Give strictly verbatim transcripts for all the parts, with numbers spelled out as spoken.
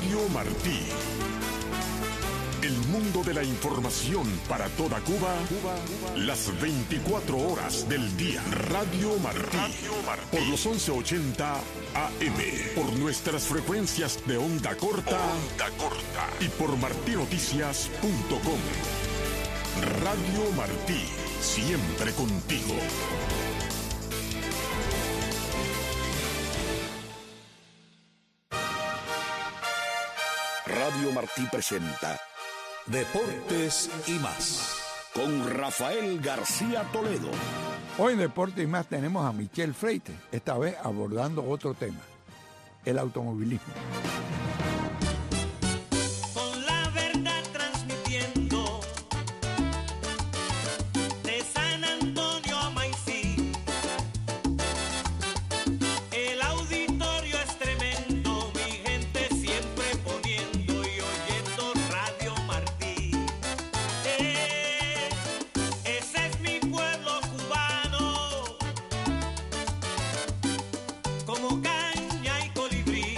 Radio Martí. El mundo de la información para toda Cuba, Cuba, Cuba. Las veinticuatro horas del día. Radio Martí. Radio Martí. Por los once ochenta A M. Por nuestras frecuencias de onda corta. Onda corta. Y por martí noticias punto com. Radio Martí. Siempre contigo. Radio Martí presenta Deportes y más, con Rafael García Toledo. Hoy en Deportes y más tenemos a Michel Freites, esta vez abordando otro tema, el automovilismo. Con la verdad transmitiendo de San Antonio a Maicí, el auditorio es tremendo, mi gente siempre poniendo y oyendo Radio Martí. Eh, ese es mi pueblo cubano, como caña y colibrí,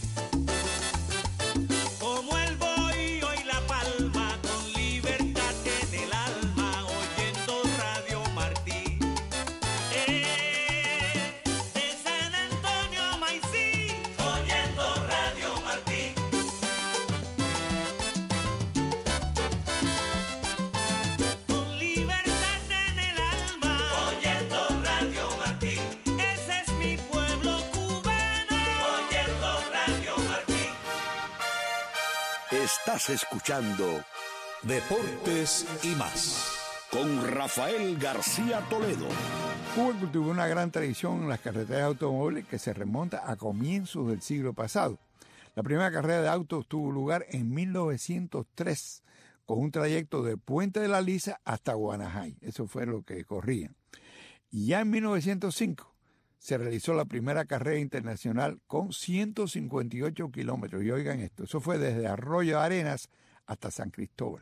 como el bohío y la palma, con libertad en el alma, oyendo Radio Martí. Eh, de San Antonio a Maicí, oyendo Radio Martí. Con libertad en el alma, oyendo Radio Martí. Ese es mi pueblo cubano, oyendo Radio Martí. Estás escuchando Deportes y más, con Rafael García Toledo. Cuba cultivó una gran tradición en las carreteras de automóviles que se remonta a comienzos del siglo pasado. La primera carrera de autos tuvo lugar en mil novecientos tres, con un trayecto de Puente de la Lisa hasta Guanajay. Eso fue lo que corrían. Y ya en mil novecientos cinco se realizó la primera carrera internacional con ciento cincuenta y ocho kilómetros. Y oigan esto, eso fue desde Arroyo Arenas hasta San Cristóbal.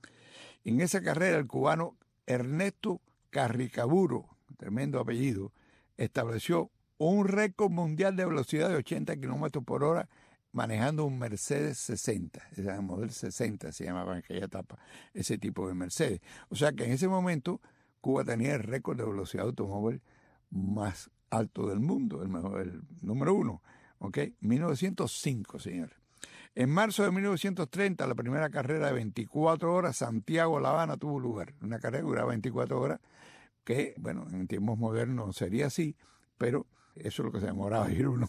En esa carrera el cubano Ernesto Carricaburo, tremendo apellido, estableció un récord mundial de velocidad de ochenta kilómetros por hora manejando un Mercedes sesenta. Ese modelo sesenta se llamaba en aquella etapa ese tipo de Mercedes. O sea que en ese momento Cuba tenía el récord de velocidad de automóvil más alto del mundo, el, mejor, el número uno. ¿Ok? mil novecientos cinco, señores. En marzo de mil novecientos treinta, la primera carrera de veinticuatro horas, Santiago-La Habana, tuvo lugar. Una carrera que duraba veinticuatro horas, que, bueno, en tiempos modernos sería así, pero eso es lo que se demoraba ir uno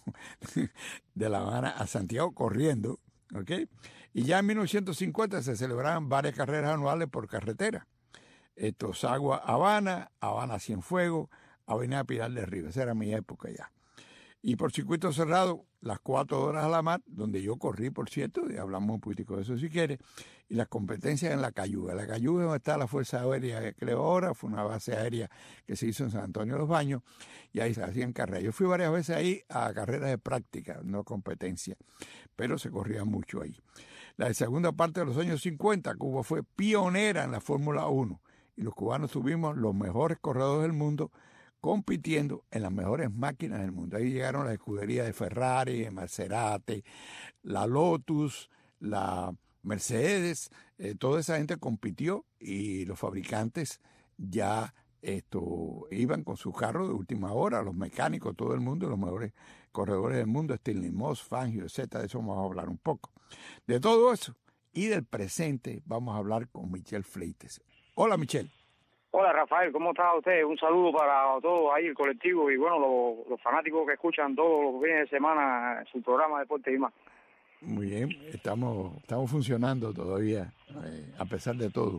de La Habana a Santiago corriendo, ¿ok? Y ya en mil novecientos cincuenta se celebraban varias carreras anuales por carretera. Esto, Sagua Habana, Habana Cienfuegos, Avenida Pilar de Rivas. Esa era mi época ya. Y por circuito cerrado, las cuatro horas a la mar, donde yo corrí, por cierto, y hablamos un poquitico de eso si quieres, y las competencias en la Cayuga. La Cayuga es donde está la Fuerza Aérea que creo ahora, fue una base aérea que se hizo en San Antonio de los Baños, y ahí se hacían carreras. Yo fui varias veces ahí a carreras de práctica, no competencia, pero se corría mucho ahí. La segunda parte de los años cincuenta, Cuba fue pionera en la Fórmula uno, y los cubanos tuvimos los mejores corredores del mundo, compitiendo en las mejores máquinas del mundo. Ahí llegaron las escuderías de Ferrari, de Maserati, la Lotus, la Mercedes, eh, toda esa gente compitió y los fabricantes ya esto iban con sus carros de última hora, los mecánicos, todo el mundo, los mejores corredores del mundo, Stirling Moss, Fangio, etcétera. De eso vamos a hablar un poco. De todo eso y del presente vamos a hablar con Michel Freites. Hola, Michel. Hola Rafael, ¿cómo está usted? Un saludo para todos ahí, el colectivo y bueno, los, los fanáticos que escuchan todos los fines de semana su programa Deportes y más. Muy bien, estamos estamos funcionando todavía, eh, a pesar de todo.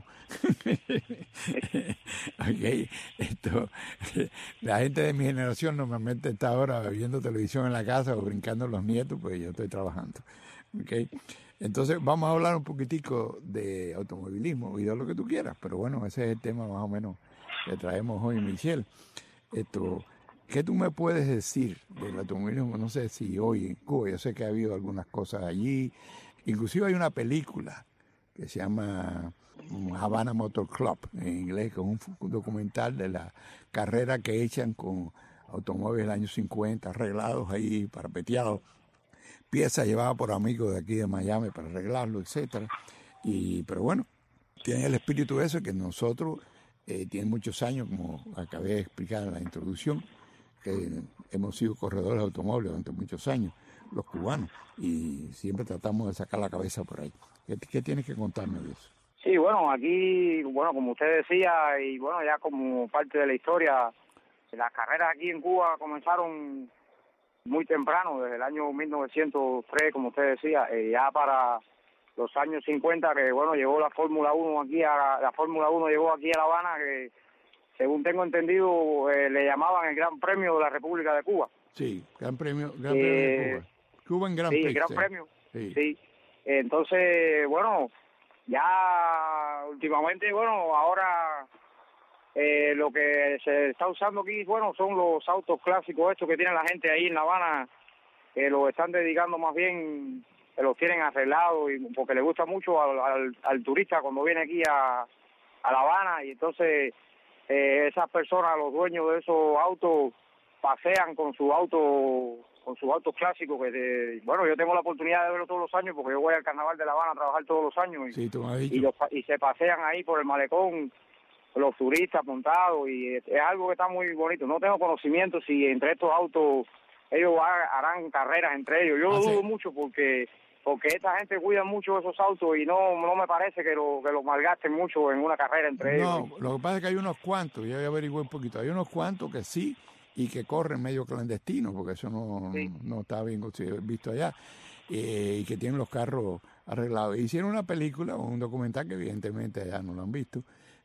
Okay, esto, la gente de mi generación normalmente está ahora viendo televisión en la casa o brincando los nietos, pues yo estoy trabajando. Okay. Entonces vamos a hablar un poquitico de automovilismo y de lo que tú quieras, pero bueno, ese es el tema más o menos que traemos hoy, Michel. Esto, ¿qué tú me puedes decir del automovilismo? No sé si hoy en Cuba, yo sé que ha habido algunas cosas allí, inclusive hay una película que se llama Havana Motor Club, en inglés, que es un documental de la carrera que echan con automóviles del año cincuenta, arreglados ahí, parapeteados. piezas llevadas por amigos de aquí de Miami para arreglarlo, etcétera. Y, pero bueno, tiene el espíritu ese que nosotros, eh, tiene muchos años, como acabé de explicar en la introducción, que hemos sido corredores de automóviles durante muchos años, los cubanos, y siempre tratamos de sacar la cabeza por ahí. ¿Qué, qué tienes que contarme de eso? Sí, bueno, aquí, bueno, como usted decía, y bueno, ya como parte de la historia, las carreras aquí en Cuba comenzaron muy temprano, desde el año mil novecientos tres, como usted decía, eh, ya para los años cincuenta, que bueno, llegó la Fórmula uno aquí, a la Fórmula uno llegó aquí a La Habana, que según tengo entendido, eh, le llamaban el Gran Premio de la República de Cuba. Sí, Gran Premio, Gran Eh, Premio de Cuba. Cuba en Gran Sí, Prix. el Gran sí. Premio. Sí. Sí. Entonces, bueno, ya últimamente, bueno, ahora eh, lo que se está usando aquí, bueno, son los autos clásicos estos que tiene la gente ahí en La Habana, que los están dedicando más bien, que los tienen arreglados, y porque le gusta mucho al, al, al turista cuando viene aquí a, a La Habana, y entonces eh, esas personas, los dueños de esos autos, pasean con su auto, con sus autos clásicos, que de, bueno, yo tengo la oportunidad de verlo todos los años porque yo voy al Carnaval de La Habana a trabajar todos los años, y, Sí, tú me has dicho. y, los, y se pasean ahí por el malecón los turistas montados, y es, es algo que está muy bonito. No tengo conocimiento si entre estos autos ellos ha- harán carreras entre ellos. Yo lo Ah, sí. dudo mucho porque porque esta gente cuida mucho esos autos, y no no me parece que lo que los malgasten mucho en una carrera entre No, ellos. lo que pasa es que hay unos cuantos, yo ya averigué un poquito, hay unos cuantos que sí y que corren medio clandestinos, porque eso no, Sí. no está bien visto allá, eh, y que tienen los carros arreglados. Hicieron una película o un documental que evidentemente allá no lo han visto,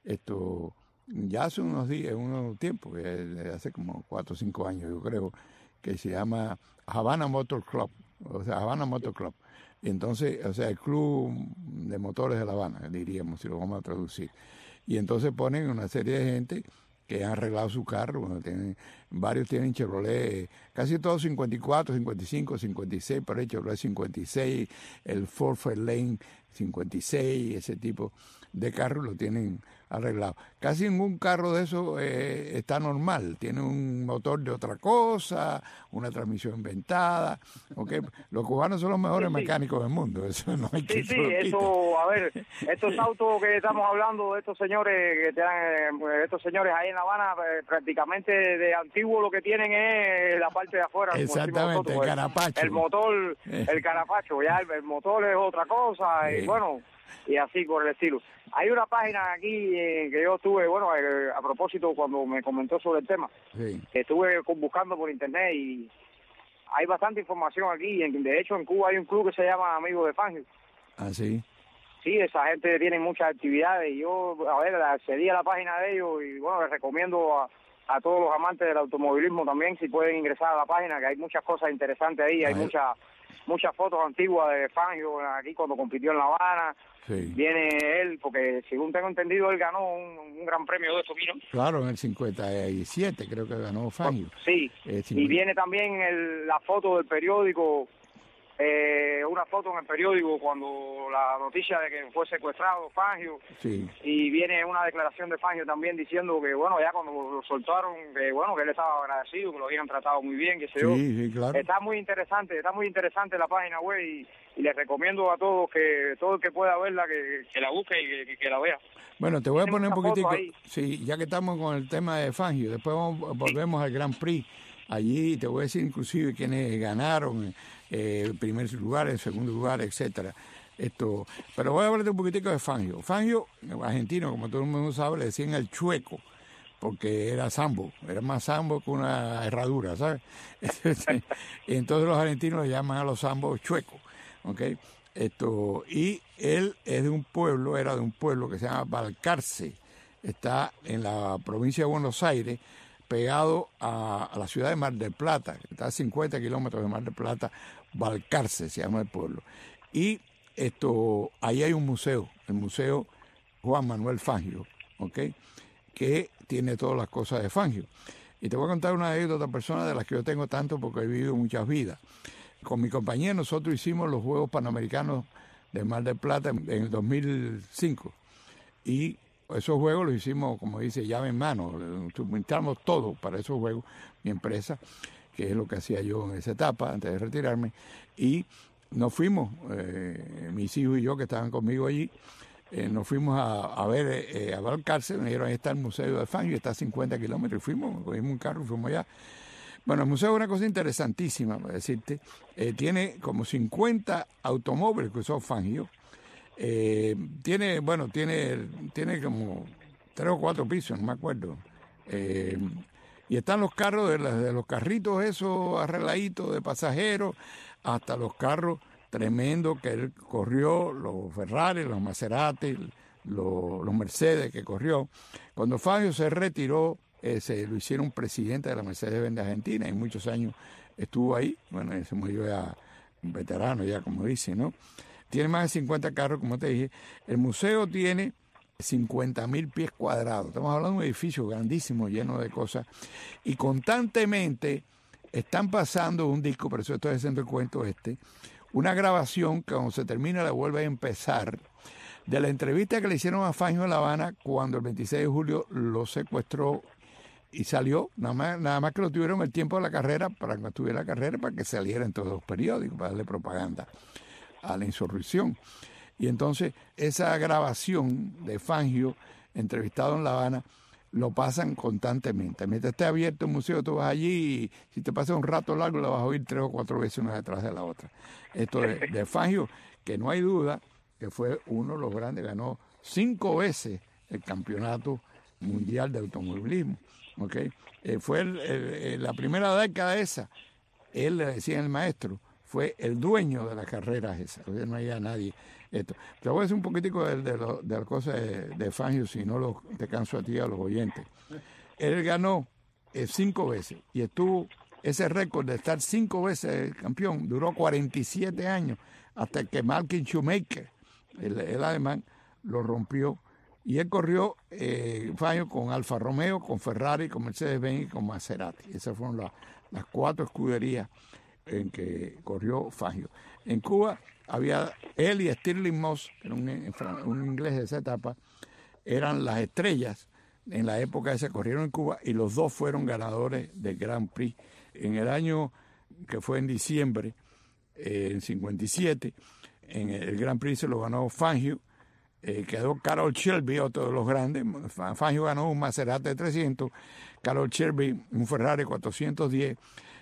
esto ya hace unos días, unos tiempos, que hace como cuatro o cinco años yo creo, que se llama Havana Motor Club, o sea, Havana Motor Club. Y entonces, o sea, el club de motores de La Habana, diríamos, si lo vamos a traducir. Y entonces ponen una serie de gente que han arreglado su carro, bueno, tienen, varios tienen Chevrolet, casi todos cincuenta y cuatro, cincuenta y cinco, cincuenta y seis, pero el Chevrolet cincuenta y seis, el Ford Fairlane cincuenta y seis, ese tipo de carros lo tienen arreglado. Casi ningún carro de eso eh, está normal, tiene un motor de otra cosa, una transmisión inventada, ¿okay? Los cubanos son los mejores Sí, sí. mecánicos del mundo, eso no hay que Sí, sí, lo quite. eso, a ver, estos autos que estamos hablando, de estos señores que tienen, eh, estos señores ahí en La Habana, eh, prácticamente de antiguo lo que tienen es la parte de afuera. como decimos Exactamente, nosotros, el carapacho. El motor, el carapacho, ya el, el motor es otra cosa, Sí. y bueno, y así por el estilo. Hay una página aquí eh, que yo estuve, bueno, eh, a propósito cuando me comentó sobre el tema, Sí. que estuve con- buscando por internet, y hay bastante información aquí. En- de hecho, en Cuba hay un club que se llama Amigos de Fangio. Ah, sí. Sí, esa gente tiene muchas actividades, y yo, a ver, accedí a la página de ellos, y bueno, les recomiendo a, a todos los amantes del automovilismo también, si pueden ingresar a la página, que hay muchas cosas interesantes ahí, hay Ay. muchas muchas fotos antiguas de Fangio aquí cuando compitió en La Habana. Sí. Viene él, porque según tengo entendido, él ganó un, un gran premio de eso, ¿no? Claro, en el cincuenta y siete creo que ganó Fangio. Sí, Eh, y cincuenta. viene también el, la foto del periódico, eh, una foto en el periódico cuando la noticia de que fue secuestrado Fangio, Sí. y viene una declaración de Fangio también diciendo que, bueno, ya cuando lo soltaron, que bueno, que él estaba agradecido, que lo habían tratado muy bien, que sé yo. Sí, sí, claro. Está muy interesante, está muy interesante la página web, y, y les recomiendo a todos que todo el que pueda verla, que, que la busque y que, que la vea. Bueno, te voy a Tiene poner un muchas poquitico, fotos ahí. sí, ya que estamos con el tema de Fangio, después vamos- volvemos al Grand Prix. Allí te voy a decir inclusive quiénes ganaron, eh, el primer lugar, el segundo lugar, etcétera. Esto, pero voy a hablarte un poquitico de Fangio. Fangio, argentino, como todo el mundo sabe, le decían el chueco, porque era sambo, era más sambo que una herradura, ¿sabes? Y entonces los argentinos le llaman a los zambos chuecos, ¿ok? Esto, y él es de un pueblo, era de un pueblo que se llama Balcarce, está en la provincia de Buenos Aires, pegado a, a la ciudad de Mar del Plata, que está a cincuenta kilómetros de Mar del Plata, Balcarce se llama el pueblo. Y esto, ahí hay un museo, el Museo Juan Manuel Fangio, ¿ok? Que tiene todas las cosas de Fangio. Y te voy a contar una anécdota personal de las que yo tengo tanto porque he vivido muchas vidas. Con mi compañía nosotros hicimos los Juegos Panamericanos de Mar del Plata en, en el dos mil cinco. Y esos juegos los hicimos, como dice, llave en mano. Suministramos todo para esos juegos, mi empresa. que es lo que hacía yo en esa etapa antes de retirarme, y nos fuimos, eh, mis hijos y yo que estaban conmigo allí, eh, nos fuimos a, a ver, eh, a ver el cárcel, me dijeron, ahí está el Museo de Fangio, está a cincuenta kilómetros, y fuimos, cogimos un carro y fuimos allá. Bueno, el museo es una cosa interesantísima, para decirte, eh, tiene como cincuenta automóviles que usó Fangio, eh, tiene, bueno, tiene, tiene como tres o cuatro pisos, no me acuerdo, eh, y están los carros de, la, de los carritos esos arregladitos de pasajeros, hasta los carros tremendos que él corrió, los Ferrari, los Maserati, los, los Mercedes que corrió. Cuando Fangio se retiró, eh, se lo hicieron presidente de la Mercedes-Benz de Argentina, y muchos años estuvo ahí. Bueno, se murió ya un veterano, ya como dicen, ¿no? Tiene más de cincuenta carros, como te dije. El museo tiene cincuenta mil pies cuadrados. Estamos hablando de un edificio grandísimo, lleno de cosas. Y constantemente están pasando un disco, por eso estoy haciendo el cuento este, una grabación que cuando se termina la vuelve a empezar, de la entrevista que le hicieron a Fangio en La Habana cuando el veintiséis de julio lo secuestró y salió, nada más, nada más que lo tuvieron el tiempo de la carrera, para que estuviera la carrera, para que saliera en todos los periódicos, para darle propaganda a la insurrección. Y entonces esa grabación de Fangio, entrevistado en La Habana, lo pasan constantemente. Mientras esté abierto el museo, tú vas allí y si te pasas un rato largo, lo vas a oír tres o cuatro veces una detrás de la otra. Esto de, de Fangio, que no hay duda que fue uno de los grandes, ganó cinco veces el campeonato mundial de automovilismo. ¿Okay? Eh, fue el, el, la primera década esa, él le decía el maestro, fue el dueño de las carreras esas, o sea, no había nadie. Esto. Te voy a decir un poquitico de, de, lo, de las cosas de, de Fangio, si no lo, te canso a ti a los oyentes. Él ganó eh, cinco veces y estuvo, ese récord de estar cinco veces campeón, duró cuarenta y siete años, hasta que Michael Schumacher, el, el alemán, lo rompió. Y él corrió, eh, Fangio, con Alfa Romeo, con Ferrari, con Mercedes-Benz y con Maserati. Esas fueron la, las cuatro escuderías en que corrió Fangio. En Cuba había él y Stirling Moss, que era un, un inglés de esa etapa, eran las estrellas en la época que se corrieron en Cuba, y los dos fueron ganadores del Grand Prix. En el año que fue en diciembre, eh, en cincuenta y siete, en el Grand Prix se lo ganó Fangio, eh, quedó Carroll Shelby, otro de los grandes. Fangio ganó un Maserati de trescientos, Carroll Shelby un Ferrari cuatrocientos diez,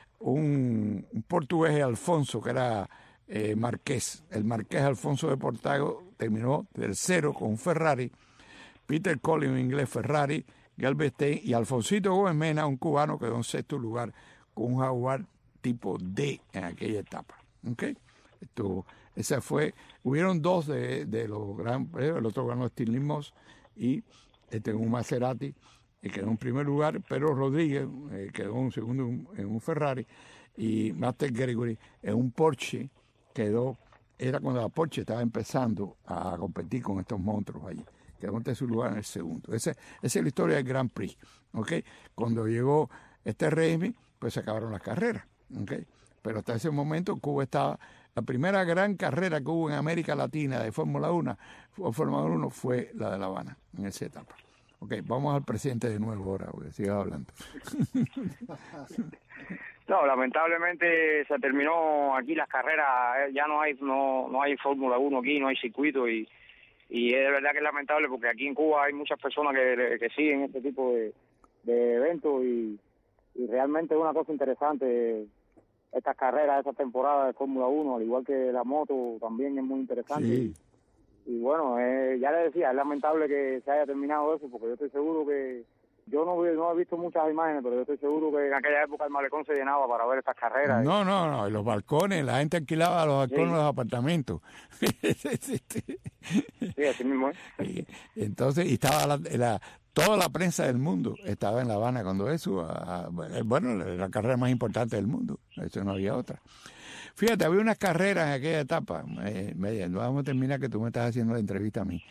un, un portugués, Alfonso, que era eh, Marqués. El Marqués Alfonso de Portago terminó tercero con un Ferrari. Peter Collins, un inglés, Ferrari, Galveston, y Alfonsito Gómez Mena, un cubano, quedó en sexto lugar con un Jaguar tipo D en aquella etapa. ¿Okay? Esto, esa fue, hubieron dos de, de los grandes, el otro ganó Stirling Moss, y este, un Maserati, que quedó en primer lugar. Pedro Rodríguez eh, quedó en segundo en, en un Ferrari, y Master Gregory en un Porsche quedó, era cuando la Porsche estaba empezando a competir con estos monstruos allí, quedó en tercer lugar en el segundo. Esa, esa es la historia del Grand Prix. ¿Okay? Cuando llegó este régimen, pues se acabaron las carreras. ¿Okay? Pero hasta ese momento Cuba estaba, la primera gran carrera que hubo en América Latina de Fórmula uno, Fórmula uno fue la de La Habana, en esa etapa. Ok, vamos al presidente de nuevo ahora, porque sigas hablando. No, lamentablemente se terminó aquí las carreras, ya no hay no no hay Fórmula uno aquí, no hay circuito, y y es de verdad que es lamentable, porque aquí en Cuba hay muchas personas que, que siguen este tipo de, de eventos, y, y realmente es una cosa interesante estas carreras, esta temporada de Fórmula uno, al igual que la moto también es muy interesante. Sí. Y bueno, eh, ya le decía, es lamentable que se haya terminado eso, porque yo estoy seguro que, yo no, no he visto muchas imágenes, pero yo estoy seguro que en aquella época el malecón se llenaba para ver estas carreras. No, no, no, y los balcones, la gente alquilaba los balcones de sí. los apartamentos. Sí, así mismo es. Y, entonces, y estaba la, la, toda la prensa del mundo estaba en La Habana cuando eso, a, a, bueno, la carrera más importante del mundo, eso no había otra. Fíjate, había unas carreras en aquella etapa, eh, media, no vamos a terminar que tú me estás haciendo la entrevista a mí.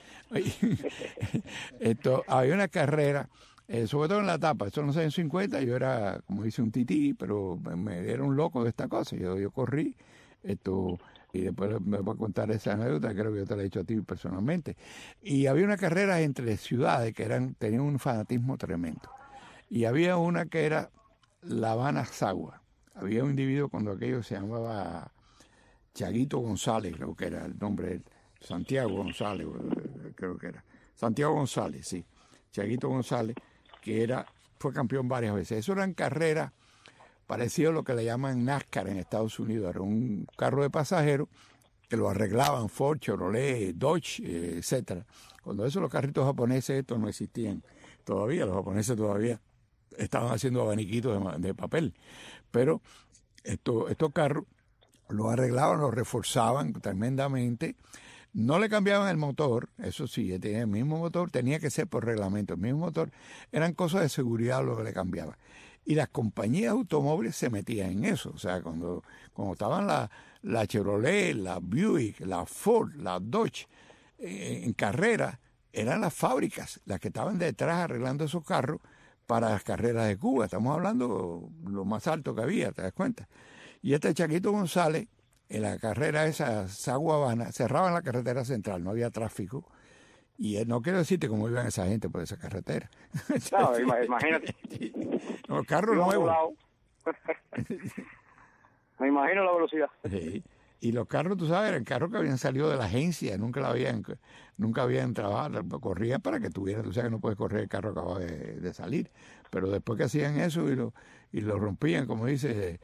Esto, había una carrera, eh, sobre todo en la etapa, esto en los años cincuenta, yo era, como dice, un tití, pero me, me era un loco de esta cosa, yo, yo corrí, esto, y después me voy a contar esa anécdota, creo que yo te la he dicho a ti personalmente. Y había una carrera entre ciudades que eran, tenían un fanatismo tremendo. Y había una que era La Habana-Sagua. había un individuo cuando aquello se llamaba Chaguito González, creo que era el nombre de él, Santiago González, creo que era, Santiago González, sí, Chaguito González, que era, fue campeón varias veces. Eso eran carreras parecido a lo que le llaman NASCAR en Estados Unidos, era un carro de pasajeros que lo arreglaban Ford, Chevrolet, Dodge, eh, etcétera. Cuando eso los carritos japoneses estos no existían todavía, los japoneses todavía estaban haciendo abaniquitos de, de papel, pero esto, estos carros los arreglaban, los reforzaban tremendamente, no le cambiaban el motor, eso sí, tenía el mismo motor, tenía que ser por reglamento, el mismo motor, eran cosas de seguridad lo que le cambiaban. Y las compañías automóviles se metían en eso, o sea, cuando, cuando estaban la, la Chevrolet, la Buick, la Ford, la Dodge eh, en carrera, eran las fábricas las que estaban detrás arreglando esos carros para las carreras de Cuba. Estamos hablando lo más alto que había, ¿te das cuenta? Y este Chaguito González, en la carrera esa, Sagua Habana, cerraban la carretera central, no había tráfico. Y no quiero decirte cómo iban esa gente por esa carretera. Claro, imagínate. Los carros nuevos. Me imagino la velocidad. Sí. Y los carros, tú sabes, eran carros que habían salido de la agencia, nunca la habían, nunca habían trabajado, corrían para que tuvieran, tú sabes que no puedes correr el carro acabado de, de salir. Pero después que hacían eso y lo, y lo rompían, como dice,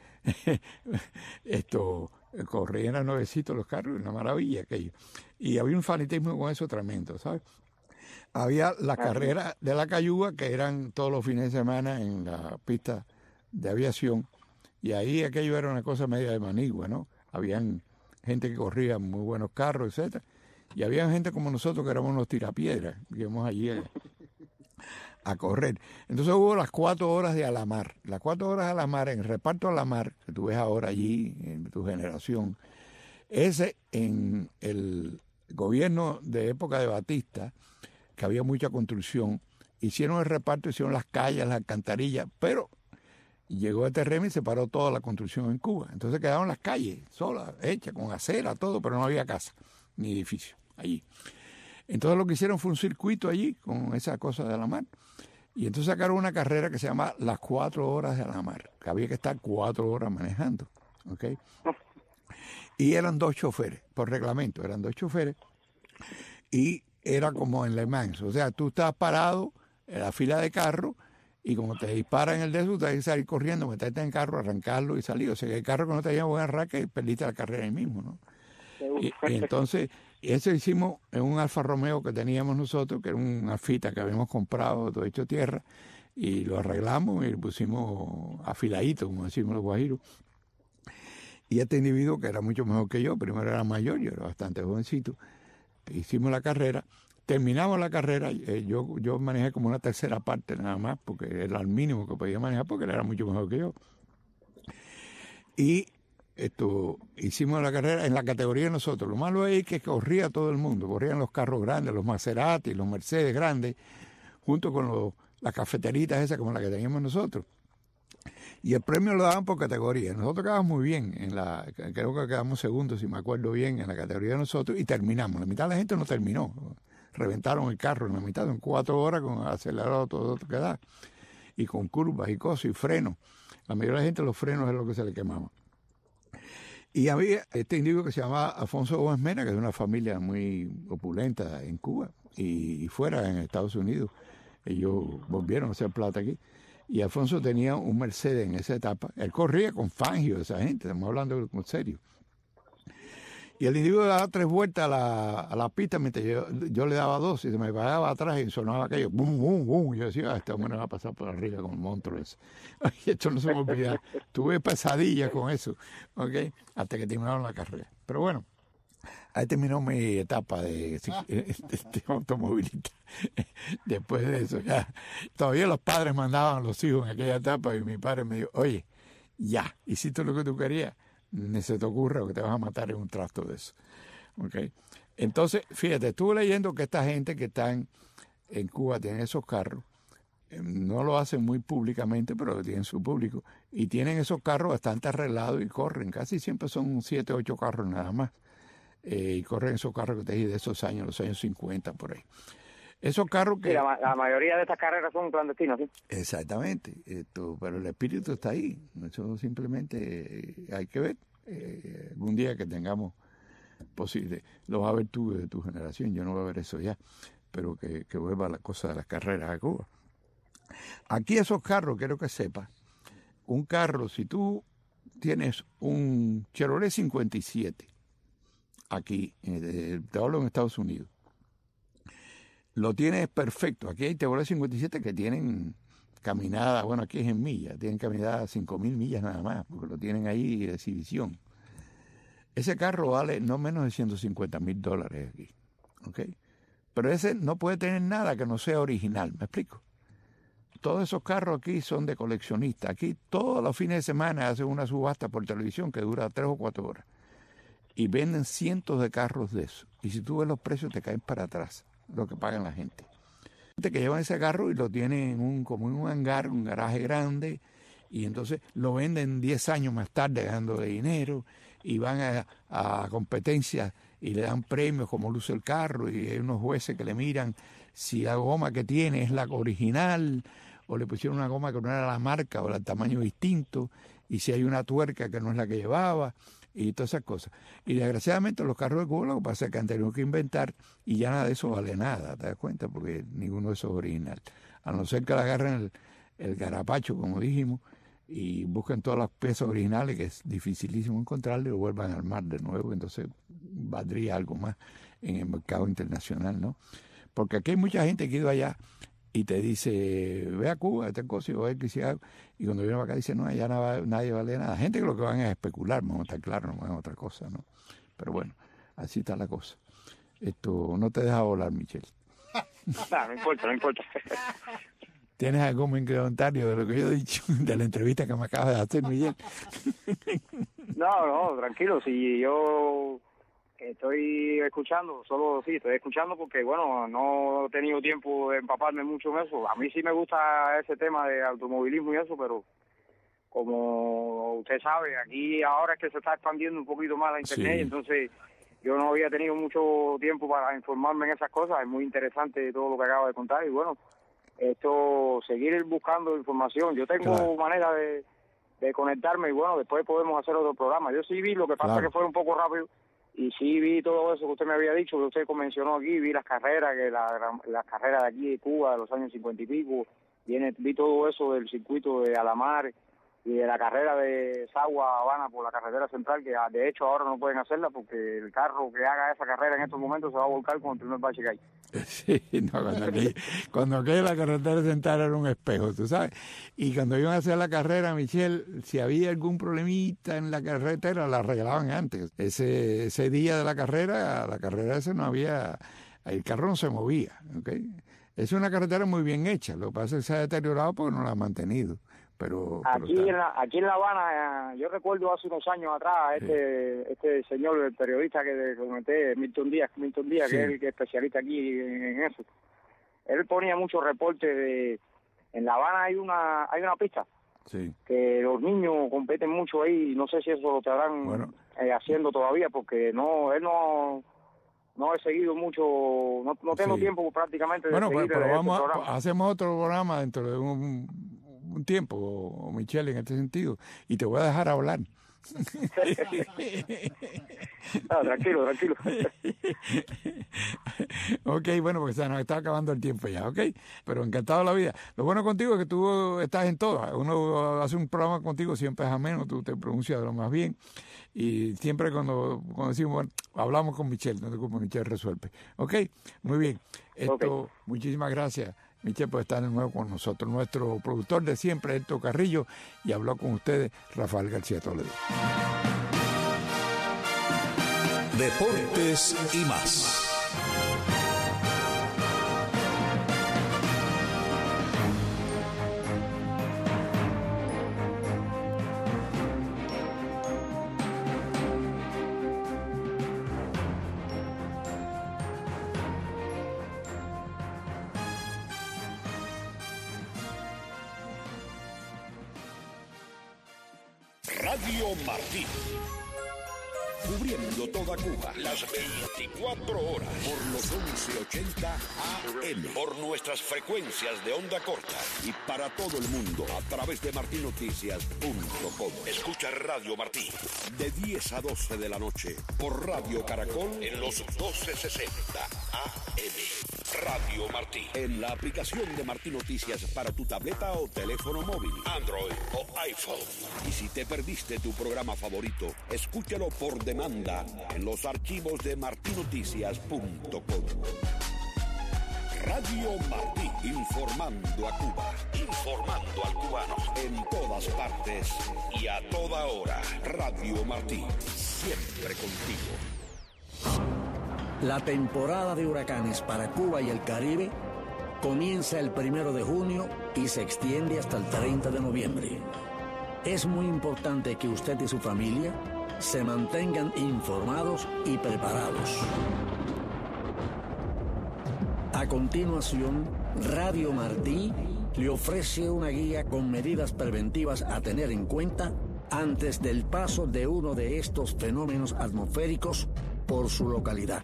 esto, corrían a nuevecitos los carros, una maravilla aquello. Y había un fanatismo con eso tremendo, ¿sabes? Había las carreras de la Cayuga, que eran todos los fines de semana en la pista de aviación, y ahí aquello era una cosa media de manigua, ¿no? Habían gente que corría muy buenos carros, etcétera, y había gente como nosotros que éramos unos tirapiedras, que íbamos allí a, a correr. Entonces hubo las cuatro horas de Alamar, las cuatro horas de Alamar, en el reparto Alamar, que tú ves ahora allí, en tu generación, ese en el gobierno de época de Batista, que había mucha construcción, hicieron el reparto, hicieron las calles, las alcantarillas, pero llegó este régimen y se paró toda la construcción en Cuba. Entonces quedaron las calles solas, hechas, con acera, todo, pero no había casa ni edificio allí. Entonces lo que hicieron fue un circuito allí con esa cosa de Alamar. Y entonces sacaron una carrera que se llama las cuatro horas de Alamar, que había que estar cuatro horas manejando. ¿Ok? Y eran dos choferes, por reglamento, eran dos choferes. Y era como en Le Mans, o sea, tú estás parado en la fila de carro y como te disparan el de eso, tú tienes que salir corriendo, meterte en el carro, arrancarlo y salir. O sea, que el carro que no te lleva buen arranque, perdiste la carrera ahí mismo, ¿no? Y, y entonces, eso hicimos en un Alfa Romeo que teníamos nosotros, que era una Alfita que habíamos comprado, todo hecho tierra, y lo arreglamos y lo pusimos afiladito, como decimos los guajiros. Y este individuo, que era mucho mejor que yo, primero era mayor, yo era bastante jovencito, hicimos la carrera, terminamos la carrera, eh, yo, yo manejé como una tercera parte nada más, porque era el mínimo que podía manejar, porque él era mucho mejor que yo. Y esto, hicimos la carrera en la categoría de nosotros. Lo malo es que corría todo el mundo, corrían los carros grandes, los Maserati, los Mercedes grandes, junto con los, las cafeteritas esas como la que teníamos nosotros. Y el premio lo daban por categoría. Nosotros quedamos muy bien, en la, creo que quedamos segundos, si me acuerdo bien, en la categoría de nosotros, y terminamos. La mitad de la gente no terminó. Reventaron el carro en la mitad, en cuatro horas, con acelerado todo lo que da, y con curvas y cosas, y frenos. La mayoría de la gente los frenos es lo que se le quemaba. Y había este individuo que se llamaba Alfonso Gómez Mena, que es de una familia muy opulenta en Cuba y, y fuera en Estados Unidos. Ellos volvieron a hacer plata aquí. Y Alfonso tenía un Mercedes en esa etapa. Él corría con Fangio, esa gente, estamos hablando en serio. Y el individuo daba tres vueltas a la, a la pista mientras yo, yo le daba dos y se me paraba atrás y sonaba aquello, bum, bum, bum. Yo decía, ah, este hombre va a pasar por arriba con el monstruo ese. Y esto no se me olvida. Tuve pesadillas con eso, ¿ok? Hasta que terminaron la carrera. Pero bueno, ahí terminó mi etapa de, de, de automovilista. Después de eso, ya. Todavía los padres mandaban a los hijos en aquella etapa y mi padre me dijo, oye, ya, hiciste lo que tú querías. Ni se te ocurra que te vas a matar en un trasto de eso. ¿Okay? Entonces, fíjate, estuve leyendo que esta gente que están en Cuba tienen esos carros, eh, no lo hacen muy públicamente, pero tienen su público, y tienen esos carros bastante arreglados y corren, casi siempre son siete, ocho carros nada más, eh, y corren esos carros que te dije de esos años, los años cincuenta por ahí. Esos carros que... Sí, la, la mayoría de estas carreras son clandestinas, ¿sí? Exactamente, esto, pero el espíritu está ahí. Eso simplemente eh, hay que ver. Eh, algún día que tengamos posible, lo vas a ver tú de tu generación, yo no voy a ver eso ya, pero que, que vuelva la cosa de las carreras a Cuba. Aquí esos carros, quiero que sepas, un carro, si tú tienes un Chevrolet cincuenta y siete, aquí, eh, te hablo en Estados Unidos, lo tienes perfecto. Aquí hay Chevrolet cincuenta y siete que tienen caminada, bueno, aquí es en millas, tienen caminada cinco mil millas nada más, porque lo tienen ahí de exhibición. Ese carro vale no menos de ciento cincuenta mil dólares aquí, ¿ok? Pero ese no puede tener nada que no sea original, ¿me explico? Todos esos carros aquí son de coleccionistas. Aquí todos los fines de semana hacen una subasta por televisión que dura tres o cuatro horas. Y venden cientos de carros de eso. Y si tú ves los precios te caen para atrás, lo que pagan la gente. Gente que llevan ese carro y lo tienen en un, como en un hangar, un garaje grande, y entonces lo venden diez años más tarde ganándole dinero, y van a, a competencias y le dan premios como luce el carro, y hay unos jueces que le miran si la goma que tiene es la original, o le pusieron una goma que no era la marca, o el tamaño distinto, y si hay una tuerca que no es la que llevaba, y todas esas cosas. Y desgraciadamente los carros de Cuba lo que pasa es que han tenido que inventar, y ya nada de eso vale nada, ¿te das cuenta? Porque ninguno de esos es original. A no ser que le agarren el, el garapacho, como dijimos, y busquen todas las piezas originales, que es dificilísimo encontrarle, y lo vuelvan al mar de nuevo, entonces valdría algo más en el mercado internacional, ¿no? Porque aquí hay mucha gente que ha ido allá y te dice, ve a Cuba, este cosa, y, voy a algo. Y cuando viene para acá dice, no, allá nada, nadie vale nada. Gente que lo que van es a especular, vamos a estar claro, no es otra cosa, ¿no? Pero bueno, así está la cosa. Esto no te deja volar, Michelle. No, no importa, no importa. ¿Tienes algún comentario de lo que yo he dicho, de la entrevista que me acabas de hacer, Miguel? No, no, tranquilo, si yo estoy escuchando, solo sí, estoy escuchando porque, bueno, no he tenido tiempo de empaparme mucho en eso. A mí sí me gusta ese tema de automovilismo y eso, pero como usted sabe, aquí ahora es que se está expandiendo un poquito más la internet, Sí. entonces yo no había tenido mucho tiempo para informarme en esas cosas. Es muy interesante todo lo que acabo de contar y, bueno, esto, seguir buscando información. Yo tengo Claro. manera de, de conectarme y, bueno, después podemos hacer otro programa. Yo sí vi, lo que pasa Claro. que fue un poco rápido, y sí vi todo eso que usted me había dicho, que usted mencionó aquí, vi las carreras, que la, las carreras de aquí de Cuba, de los años cincuenta y pico, viene, vi todo eso del circuito de Alamar y de la carrera de Sagua a Habana por la carretera central, que de hecho ahora no pueden hacerla porque el carro que haga esa carrera en estos momentos se va a volcar con el primer bache que hay. Sí, no, cuando, aquella, cuando aquella la carretera central era un espejo, tú sabes. Y cuando iban a hacer la carrera, Michelle, si había algún problemita en la carretera, la arreglaban antes. Ese ese día de la carrera, la carrera esa no había, el carro no se movía, ¿ok? Es una carretera muy bien hecha, lo que pasa es que se ha deteriorado porque no la han mantenido. Pero, pero Aquí está- en, la, aquí en La Habana, eh, yo recuerdo hace unos años atrás, este este señor, el periodista que le comenté, Milton Díaz, Milton Díaz, Sí. que es el que es especialista aquí en, en eso, él ponía muchos reportes de, en La Habana hay una hay una pista sí. que los niños compiten mucho ahí, y no sé si eso lo estarán Bueno. eh, haciendo todavía, porque no él no no he seguido mucho, no, no tengo Sí. tiempo prácticamente de Bueno, seguir pero, pero este vamos a- programa. hacemos otro programa dentro de un, un tiempo, Michelle, en este sentido, y te voy a dejar hablar. Ah, tranquilo, tranquilo. Ok, bueno, porque se nos está acabando el tiempo ya, ok, pero encantado de la vida. Lo bueno contigo es que tú estás en todo. Uno hace un programa contigo, siempre es ameno, tú te pronuncias de lo más bien. Y siempre cuando, cuando decimos, bueno, hablamos con Michelle, no te preocupes, Michelle resuelve. Ok, muy bien. Esto, Ok. muchísimas gracias, Michelle, por estar de nuevo con nosotros. Nuestro productor de siempre, Héctor Carrillo, y habló con ustedes Rafael García Toledo. Deportes y más. Radio Martí. cubriendo toda Cuba, las veinticuatro horas, por los once ochenta A M, por nuestras frecuencias de onda corta y para todo el mundo a través de martín noticias punto com. Escucha Radio Martí de diez a doce de la noche por Radio Caracol en los doce sesenta A M. Radio Martí, en la aplicación de Martí Noticias para tu tableta o teléfono móvil, Android o iPhone. Y si te perdiste tu programa favorito, escúchalo por demanda en los archivos de martí noticias punto com. Radio Martí, informando a Cuba, informando al cubano en todas partes y a toda hora. Radio Martí, siempre contigo. La temporada de huracanes para Cuba y el Caribe comienza el primero de junio y se extiende hasta el treinta de noviembre. Es muy importante que usted y su familia se mantengan informados y preparados. A continuación, Radio Martí le ofrece una guía con medidas preventivas a tener en cuenta antes del paso de uno de estos fenómenos atmosféricos por su localidad.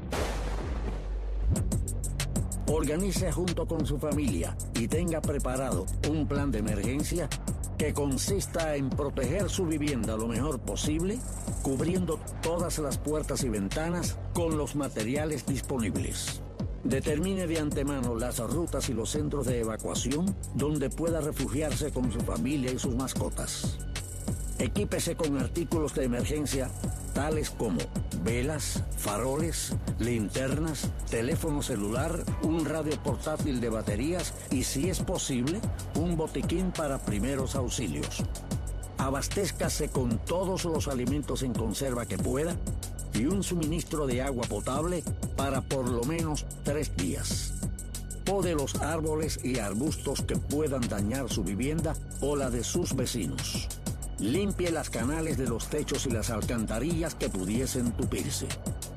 Organice junto con su familia y tenga preparado un plan de emergencia que consista en proteger su vivienda lo mejor posible, cubriendo todas las puertas y ventanas con los materiales disponibles. Determine de antemano las rutas y los centros de evacuación donde pueda refugiarse con su familia y sus mascotas. Equípese con artículos de emergencia tales como velas, faroles, linternas, teléfono celular, un radio portátil de baterías y, si es posible, un botiquín para primeros auxilios. Abastézcase con todos los alimentos en conserva que pueda y un suministro de agua potable para por lo menos tres días. Pode los árboles y arbustos que puedan dañar su vivienda o la de sus vecinos. Limpie las canales de los techos y las alcantarillas que pudiesen tupirse.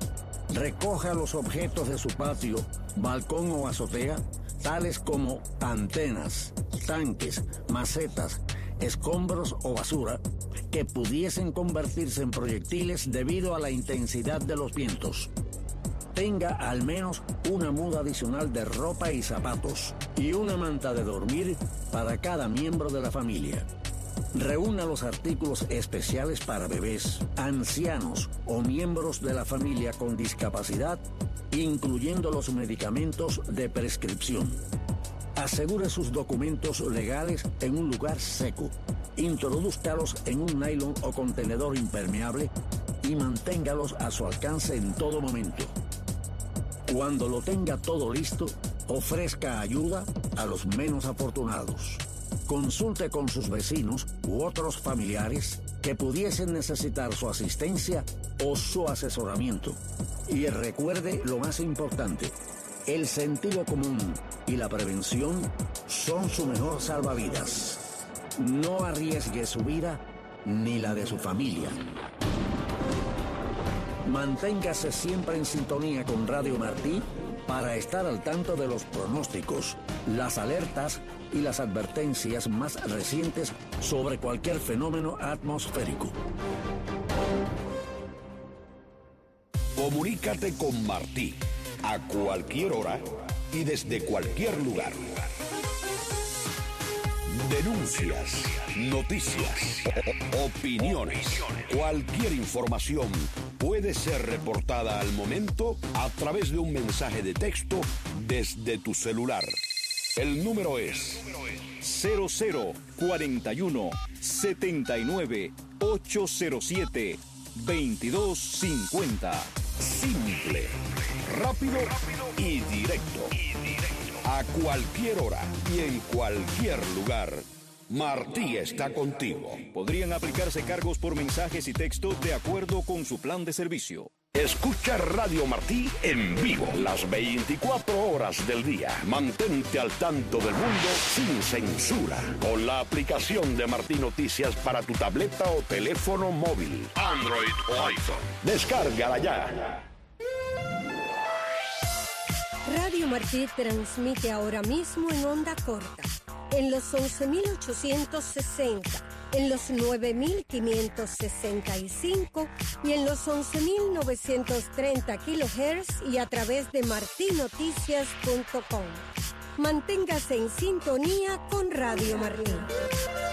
Recoja los objetos de su patio, balcón o azotea, tales como antenas, tanques, macetas, escombros o basura, que pudiesen convertirse en proyectiles debido a la intensidad de los vientos. Tenga al menos una muda adicional de ropa y zapatos y una manta de dormir para cada miembro de la familia. Reúna los artículos especiales para bebés, ancianos o miembros de la familia con discapacidad, incluyendo los medicamentos de prescripción. Asegure sus documentos legales en un lugar seco. Introdúzcalos en un nylon o contenedor impermeable y manténgalos a su alcance en todo momento. Cuando lo tenga todo listo, ofrezca ayuda a los menos afortunados. Consulte con sus vecinos u otros familiares que pudiesen necesitar su asistencia o su asesoramiento. Y recuerde lo más importante: el sentido común y la prevención son su mejor salvavidas. No arriesgue su vida ni la de su familia. Manténgase siempre en sintonía con Radio Martí para estar al tanto de los pronósticos, las alertas y las advertencias más recientes sobre cualquier fenómeno atmosférico. Comunícate con Martí a cualquier hora y desde cualquier lugar. Denuncias, noticias, opiniones, cualquier información puede ser reportada al momento a través de un mensaje de texto desde tu celular. El número es cero cero cuarenta y uno setenta y nueve ochocientos siete veintidós cincuenta. simple, rápido y directo. A cualquier hora y en cualquier lugar, Martí está contigo. Podrían aplicarse cargos por mensajes y texto de acuerdo con su plan de servicio. Escucha Radio Martí en vivo las veinticuatro horas del día. Mantente al tanto del mundo sin censura con la aplicación de Martí Noticias para tu tableta o teléfono móvil, Android o iPhone. Descárgala ya. Radio Martí transmite ahora mismo en onda corta, en los once mil ochocientos sesenta, en los nueve mil quinientos sesenta y cinco y en los once mil novecientos treinta kilohertz y a través de martinoticias punto com. Manténgase en sintonía con Radio Martí.